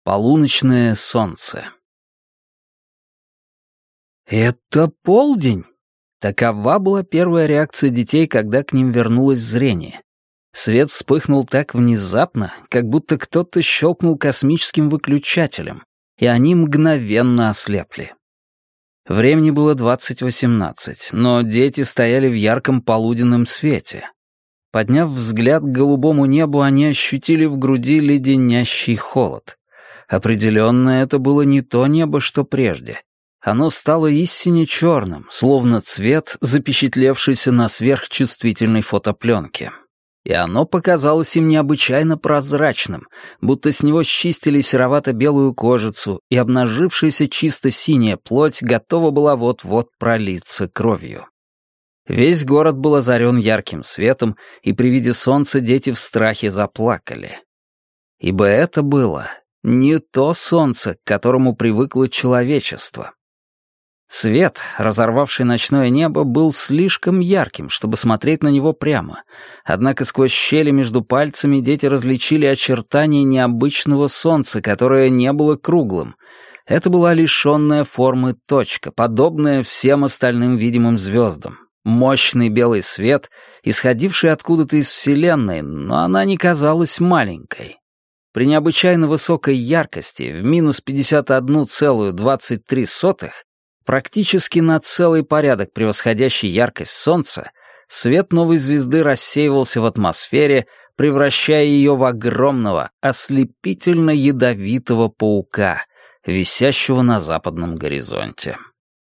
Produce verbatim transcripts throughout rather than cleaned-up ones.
Полуночное солнце. «Это полдень!» Такова была первая реакция детей, когда к ним вернулось зрение. Свет вспыхнул так внезапно, как будто кто-то щелкнул космическим выключателем, и они мгновенно ослепли. Времени было двадцать восемнадцать, но дети стояли в ярком полуденном свете. Подняв взгляд к голубому небу, они ощутили в груди леденящий холод. Определенно, это было не то небо, что прежде. Оно стало истинно черным, словно цвет, запечатлевшийся на сверхчувствительной фотопленке. И оно показалось им необычайно прозрачным, будто с него счистили серовато-белую кожицу, и обнажившаяся чисто синяя плоть готова была вот-вот пролиться кровью. Весь город был озарен ярким светом, и при виде солнца дети в страхе заплакали. Ибо это было не то солнце, к которому привыкло человечество. Свет, разорвавший ночное небо, был слишком ярким, чтобы смотреть на него прямо, однако сквозь щели между пальцами дети различили очертания необычного солнца, которое не было круглым. Это была лишенная формы точка, подобная всем остальным видимым звездам. Мощный белый свет, исходивший откуда-то из Вселенной, но она не казалась маленькой. При необычайно высокой яркости, в минус пятьдесят одна целая двадцать три сотых, практически на целый порядок превосходящий яркость Солнца, свет новой звезды рассеивался в атмосфере, превращая ее в огромного, ослепительно-ядовитого паука, висящего на западном горизонте.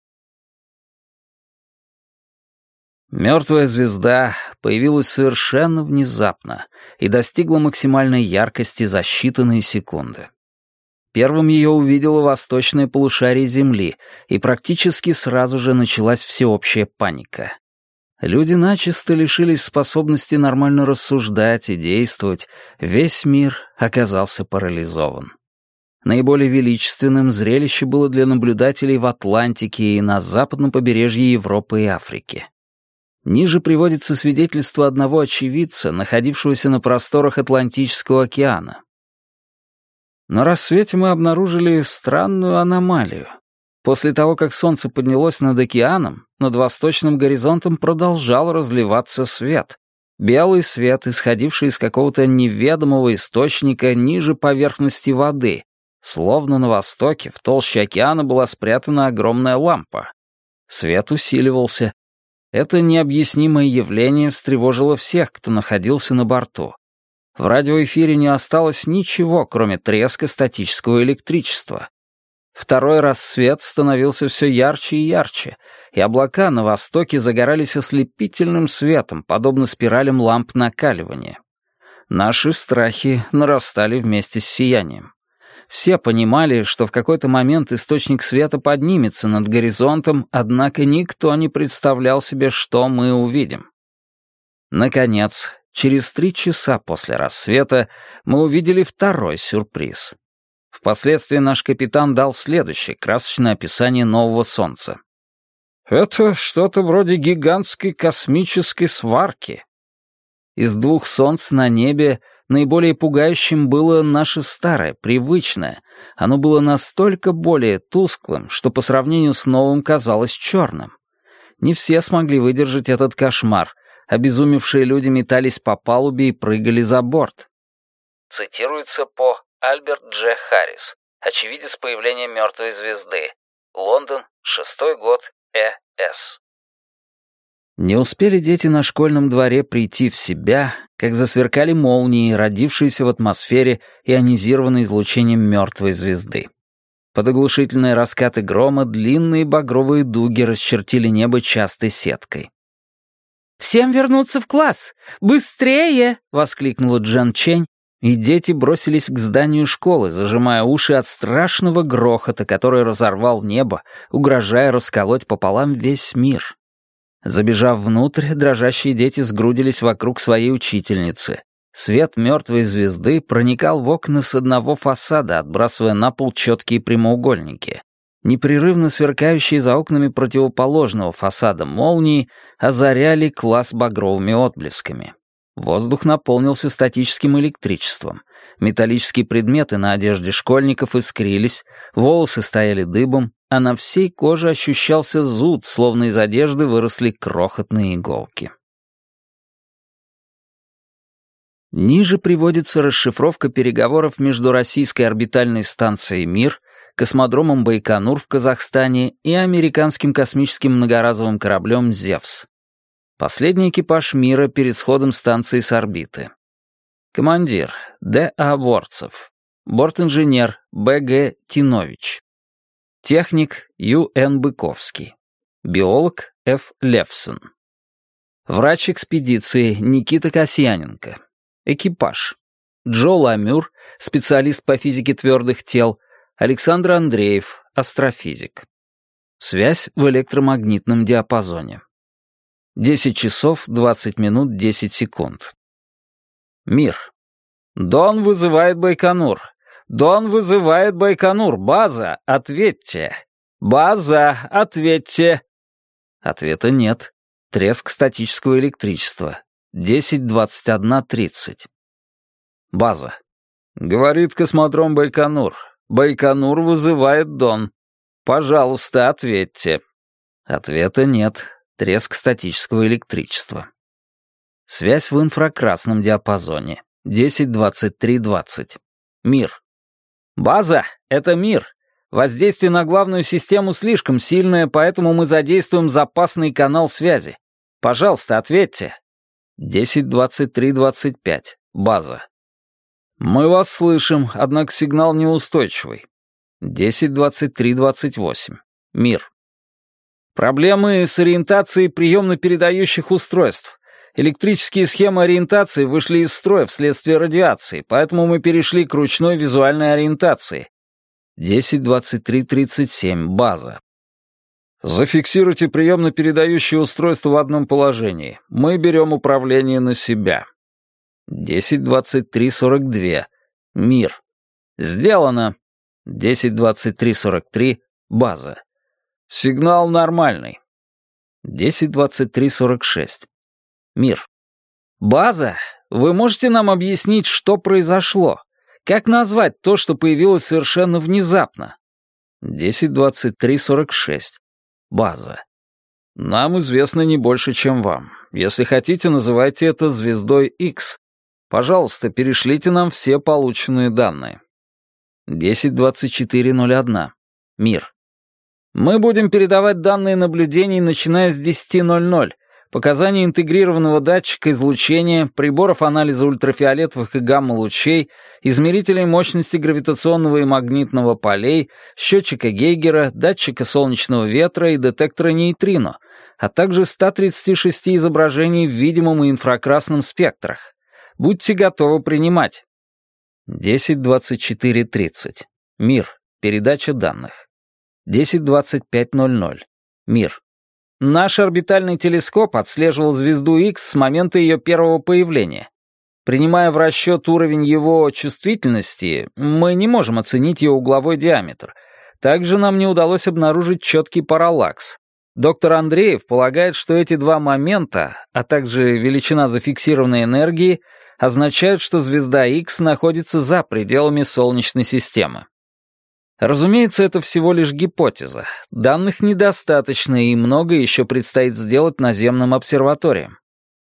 Мертвая звезда появилась совершенно внезапно и достигла максимальной яркости за считанные секунды. Первым ее увидело восточное полушарие Земли, и практически сразу же началась всеобщая паника. Люди начисто лишились способности нормально рассуждать и действовать, весь мир оказался парализован. Наиболее величественным зрелище было для наблюдателей в Атлантике и на западном побережье Европы и Африки. Ниже приводится свидетельство одного очевидца, находившегося на просторах Атлантического океана. На рассвете мы обнаружили странную аномалию. После того, как солнце поднялось над океаном, над восточным горизонтом продолжал разливаться свет. Белый свет, исходивший из какого-то неведомого источника ниже поверхности воды, словно на востоке, в толще океана была спрятана огромная лампа. Свет усиливался. Это необъяснимое явление встревожило всех, кто находился на борту. В радиоэфире не осталось ничего, кроме треска статического электричества. Второй раз свет становился все ярче и ярче, и облака на востоке загорались ослепительным светом, подобно спиралям ламп накаливания. Наши страхи нарастали вместе с сиянием. Все понимали, что в какой-то момент источник света поднимется над горизонтом, однако никто не представлял себе, что мы увидим. Наконец, через три часа после рассвета мы увидели второй сюрприз. Впоследствии наш капитан дал следующее красочное описание нового солнца. «Это что-то вроде гигантской космической сварки». Из двух солнц на небе наиболее пугающим было наше старое, привычное. Оно было настолько более тусклым, что по сравнению с новым казалось черным. Не все смогли выдержать этот кошмар. Обезумевшие люди метались по палубе и прыгали за борт. Цитируется по Альберт Дж. Харрис, очевидец появления мертвой звезды. Лондон, шестой год, Э С. Не успели дети на школьном дворе прийти в себя, как засверкали молнии, родившиеся в атмосфере ионизированной излучением мертвой звезды. Под оглушительные раскаты грома длинные багровые дуги расчертили небо частой сеткой. «Всем вернуться в класс! Быстрее!» — воскликнула Джан Чень, и дети бросились к зданию школы, зажимая уши от страшного грохота, который разорвал небо, угрожая расколоть пополам весь мир. Забежав внутрь, дрожащие дети сгрудились вокруг своей учительницы. Свет мертвой звезды проникал в окна с одного фасада, отбрасывая на пол четкие прямоугольники. Непрерывно сверкающие за окнами противоположного фасада молнии озаряли класс багровыми отблесками. Воздух наполнился статическим электричеством. Металлические предметы на одежде школьников искрились, волосы стояли дыбом, а на всей коже ощущался зуд, словно из одежды выросли крохотные иголки. Ниже приводится расшифровка переговоров между российской орбитальной станцией «Мир», космодромом Байконур в Казахстане и американским космическим многоразовым кораблем «Зевс». Последний экипаж «Мира» перед сходом станции с орбиты. Командир Д А Ворцев. Бортинженер Б Г Тинович. Техник Ю Н Быковский. Биолог Ф Левсон. Врач экспедиции Никита Касьяненко. Экипаж. Джо Ламюр, специалист по физике твердых тел, Александр Андреев, астрофизик. Связь в электромагнитном диапазоне. десять часов двадцать минут десять секунд. Мир. Дон вызывает Байконур. Дон вызывает Байконур. База, ответьте. База, ответьте. Ответа нет. Треск статического электричества. десять двадцать один тридцать. База. Говорит космодром Байконур. Байконур вызывает Дон. Пожалуйста, ответьте. Ответа нет. Треск статического электричества. Связь в инфракрасном диапазоне. десять двадцать три двадцать. Мир. База, это Мир. Воздействие на главную систему слишком сильное, поэтому мы задействуем запасный канал связи. Пожалуйста, ответьте. десять двадцать три двадцать пять. База. Мы вас слышим, однако сигнал неустойчивый. десять двадцать три двадцать восемь. Мир. Проблемы с ориентацией приемно-передающих устройств. Электрические схемы ориентации вышли из строя вследствие радиации, поэтому мы перешли к ручной визуальной ориентации. десять двадцать три тридцать семь. База. Зафиксируйте приемно-передающее устройство в одном положении. Мы берем управление на себя. десять двадцать три сорок два. Мир. Сделано. десять двадцать три сорок три. База. Сигнал нормальный. десять двадцать три сорок шесть. Мир. База, вы можете нам объяснить, что произошло? Как назвать то, что появилось совершенно внезапно? десять двадцать три сорок шесть. База. Нам известно не больше, чем вам. Если хотите, называйте это звездой X. Пожалуйста, перешлите нам все полученные данные. десять двадцать четыре ноль один. Мир. Мы будем передавать данные наблюдений, начиная с десять ноль ноль. Показания интегрированного датчика излучения, приборов анализа ультрафиолетовых и гамма-лучей, измерителей мощности гравитационного и магнитного полей, счетчика Гейгера, датчика солнечного ветра и детектора нейтрино, а также ста тридцати шести изображений в видимом и инфракрасном спектрах. Будьте готовы принимать. десять двадцать четыре тридцать. Мир. Передача данных. десять двадцать пять ноль ноль. Мир. Наш орбитальный телескоп отслеживал звезду X с момента ее первого появления. Принимая в расчет уровень его чувствительности, мы не можем оценить ее угловой диаметр. Также нам не удалось обнаружить четкий параллакс. Доктор Андреев полагает, что эти два момента, а также величина зафиксированной энергии, означают, что звезда X находится за пределами Солнечной системы. Разумеется, это всего лишь гипотеза. Данных недостаточно, и многое еще предстоит сделать наземным обсерваториям.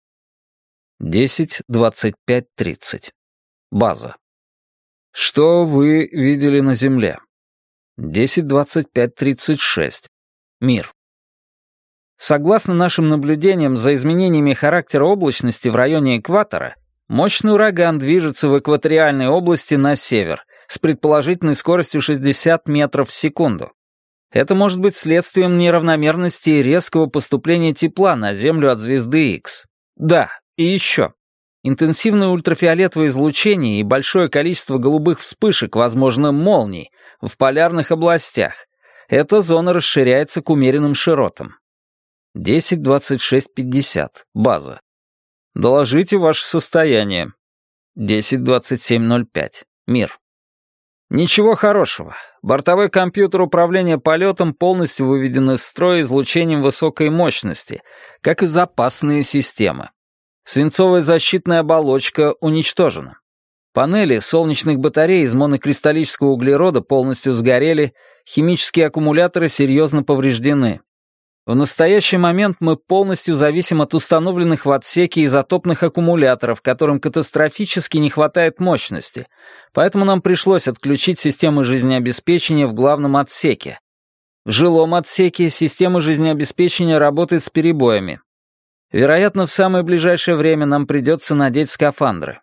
десять двадцать пять тридцать. База. Что вы видели на Земле? десять двадцать пять тридцать шесть. Мир. Согласно нашим наблюдениям за изменениями характера облачности в районе экватора, мощный ураган движется в экваториальной области на север, с предположительной скоростью шестьдесят метров в секунду. Это может быть следствием неравномерности и резкого поступления тепла на Землю от звезды X. Да, и еще. Интенсивное ультрафиолетовое излучение и большое количество голубых вспышек, возможно, молний, в полярных областях. Эта зона расширяется к умеренным широтам. десять двадцать шесть пятьдесят. База. Доложите ваше состояние. десять двадцать семь ноль пять. Мир. Ничего хорошего. Бортовой компьютер управления полетом полностью выведен из строя излучением высокой мощности, как и запасные системы. Свинцовая защитная оболочка уничтожена. Панели солнечных батарей из монокристаллического углерода полностью сгорели, химические аккумуляторы серьезно повреждены. В настоящий момент мы полностью зависим от установленных в отсеке изотопных аккумуляторов, которым катастрофически не хватает мощности, поэтому нам пришлось отключить системы жизнеобеспечения в главном отсеке. В жилом отсеке система жизнеобеспечения работает с перебоями. Вероятно, в самое ближайшее время нам придется надеть скафандры.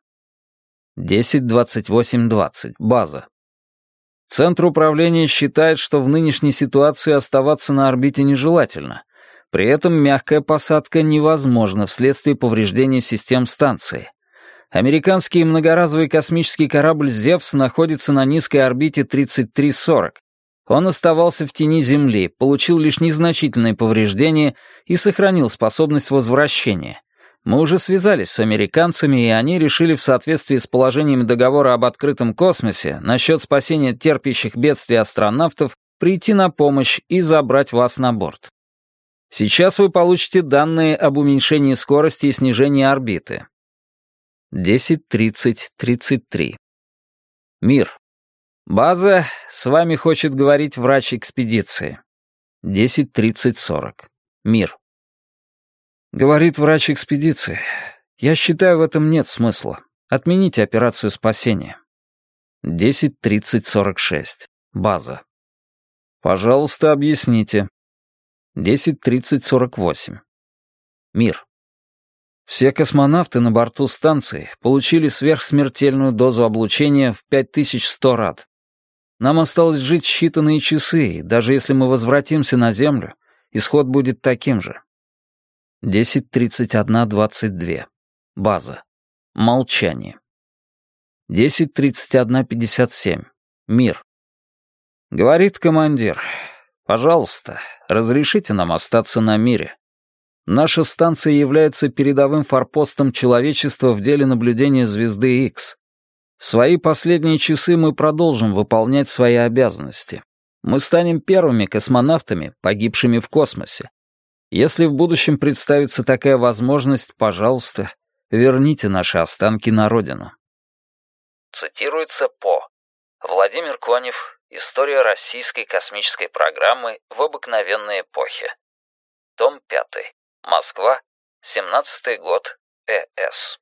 десять двадцать восемь двадцать. База. Центр управления считает, что в нынешней ситуации оставаться на орбите нежелательно. При этом мягкая посадка невозможна вследствие повреждения систем станции. Американский многоразовый космический корабль «Зевс» находится на низкой орбите тридцать три сорок. Он оставался в тени Земли, получил лишь незначительные повреждения и сохранил способность возвращения. Мы уже связались с американцами, и они решили в соответствии с положениями договора об открытом космосе насчет спасения терпящих бедствий астронавтов прийти на помощь и забрать вас на борт. Сейчас вы получите данные об уменьшении скорости и снижении орбиты. десять тридцать тридцать три. Мир. База, с вами хочет говорить врач экспедиции. десять тридцать сорок. Мир. Говорит врач экспедиции. Я считаю, в этом нет смысла. Отмените операцию спасения. десять тридцать сорок шесть. База. Пожалуйста, объясните. десять тридцать сорок восемь. Мир. Все космонавты на борту станции получили сверхсмертельную дозу облучения в пять тысяч сто рад. Нам осталось жить считанные часы, и даже если мы возвратимся на Землю, исход будет таким же. десять тридцать один двадцать два. База. Молчание. десять тридцать один пятьдесят семь. Мир. Говорит командир. Пожалуйста, разрешите нам остаться на мире. Наша станция является передовым форпостом человечества в деле наблюдения звезды Икс. В свои последние часы мы продолжим выполнять свои обязанности. Мы станем первыми космонавтами, погибшими в космосе. Если в будущем представится такая возможность, пожалуйста, верните наши останки на родину. Цитируется по Владимир Конев. История российской космической программы в обыкновенной эпохе. Том пятый. Москва. семнадцатый год. ЭС.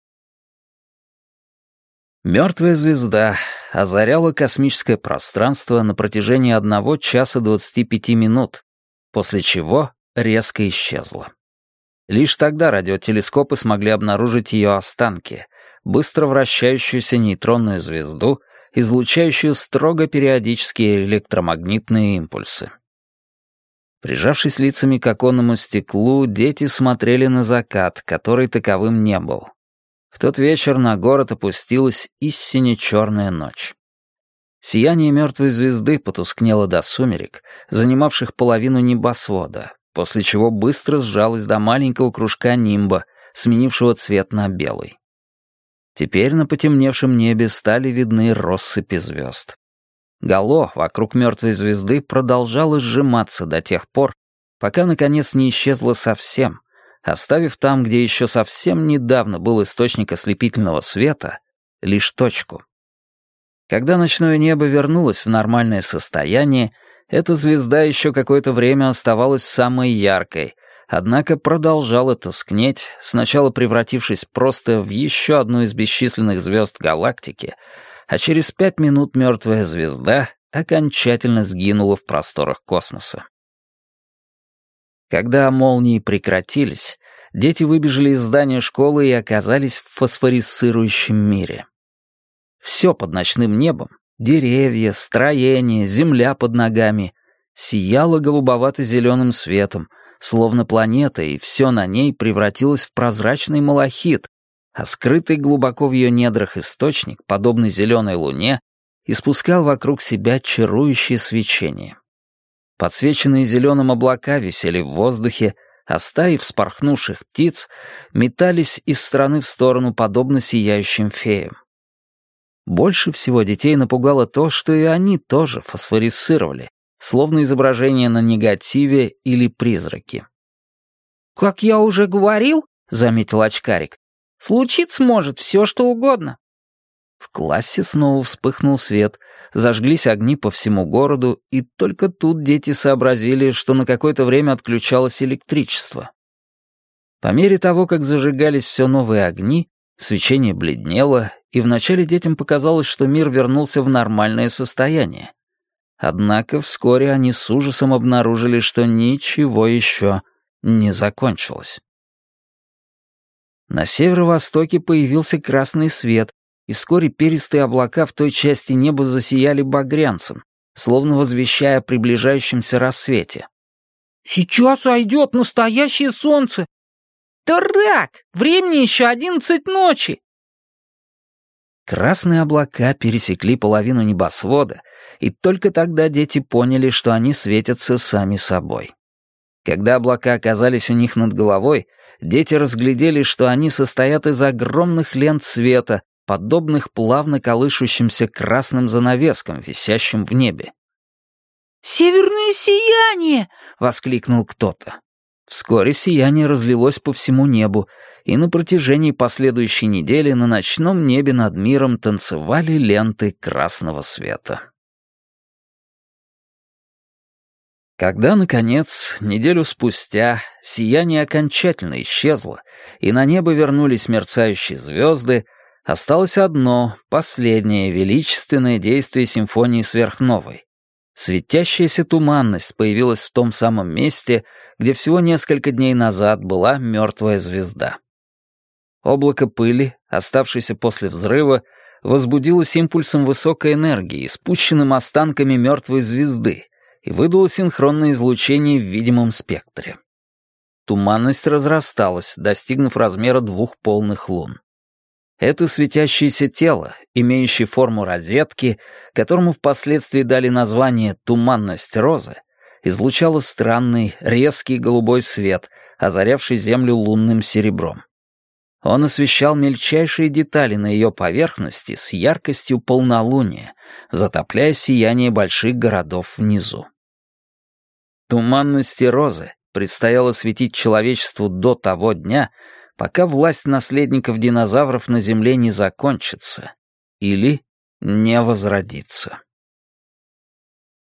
Мертвая звезда озаряла космическое пространство на протяжении одного часа двадцати пяти минут, после чего резко исчезла. Лишь тогда радиотелескопы смогли обнаружить ее останки, быстро вращающуюся нейтронную звезду, излучающую строго периодические электромагнитные импульсы. Прижавшись лицами к оконному стеклу, дети смотрели на закат, который таковым не был. В тот вечер на город опустилась истинно черная ночь. Сияние мертвой звезды потускнело до сумерек, занимавших половину небосвода, после чего быстро сжалось до маленького кружка нимба, сменившего цвет на белый. Теперь на потемневшем небе стали видны россыпи звезд. Гало вокруг мертвой звезды продолжало сжиматься до тех пор, пока, наконец, не исчезло совсем, оставив там, где еще совсем недавно был источник ослепительного света, лишь точку. Когда ночное небо вернулось в нормальное состояние, эта звезда еще какое-то время оставалась самой яркой, однако продолжала тускнеть, сначала превратившись просто в еще одну из бесчисленных звезд галактики, а через пять минут мертвая звезда окончательно сгинула в просторах космоса. Когда молнии прекратились, дети выбежали из здания школы и оказались в фосфорисцирующем мире. Все под ночным небом — деревья, строения, земля под ногами — сияло голубовато-зеленым светом, словно планета, и все на ней превратилось в прозрачный малахит, а скрытый глубоко в ее недрах источник, подобный зеленой луне, испускал вокруг себя чарующее свечение. Подсвеченные зеленым облака висели в воздухе, а стаи вспорхнувших птиц метались из стороны в сторону, подобно сияющим феям. Больше всего детей напугало то, что и они тоже фосфорисцировали, словно изображение на негативе или призраки. «Как я уже говорил, — заметил очкарик, — случиться может все, что угодно». В классе снова вспыхнул свет, зажглись огни по всему городу, и только тут дети сообразили, что на какое-то время отключалось электричество. По мере того, как зажигались все новые огни, свечение бледнело, и вначале детям показалось, что мир вернулся в нормальное состояние. Однако вскоре они с ужасом обнаружили, что ничего еще не закончилось. На северо-востоке появился красный свет, и вскоре перистые облака в той части неба засияли багрянцем, словно возвещая о приближающемся рассвете. «Сейчас сойдет настоящее солнце!» «Дурак! Времени еще одиннадцать ночи!» Красные облака пересекли половину небосвода, и только тогда дети поняли, что они светятся сами собой. Когда облака оказались у них над головой, дети разглядели, что они состоят из огромных лент света, подобных плавно колышущимся красным занавескам, висящим в небе. «Северное сияние!» — воскликнул кто-то. Вскоре сияние разлилось по всему небу, и на протяжении последующей недели на ночном небе над миром танцевали ленты красного света. Когда, наконец, неделю спустя, сияние окончательно исчезло, и на небо вернулись мерцающие звезды, осталось одно, последнее, величественное действие симфонии сверхновой. Светящаяся туманность появилась в том самом месте, где всего несколько дней назад была мертвая звезда. Облако пыли, оставшееся после взрыва, возбудилось импульсом высокой энергии, спущенным останками мертвой звезды, и выдало синхронное излучение в видимом спектре. Туманность разрасталась, достигнув размера двух полных лун. Это светящееся тело, имеющее форму розетки, которому впоследствии дали название «туманность розы», излучало странный, резкий голубой свет, озарявший Землю лунным серебром. Он освещал мельчайшие детали на ее поверхности с яркостью полнолуния, затопляя сияние больших городов внизу. Туманности розы предстояло светить человечеству до того дня, пока власть наследников динозавров на Земле не закончится или не возродится.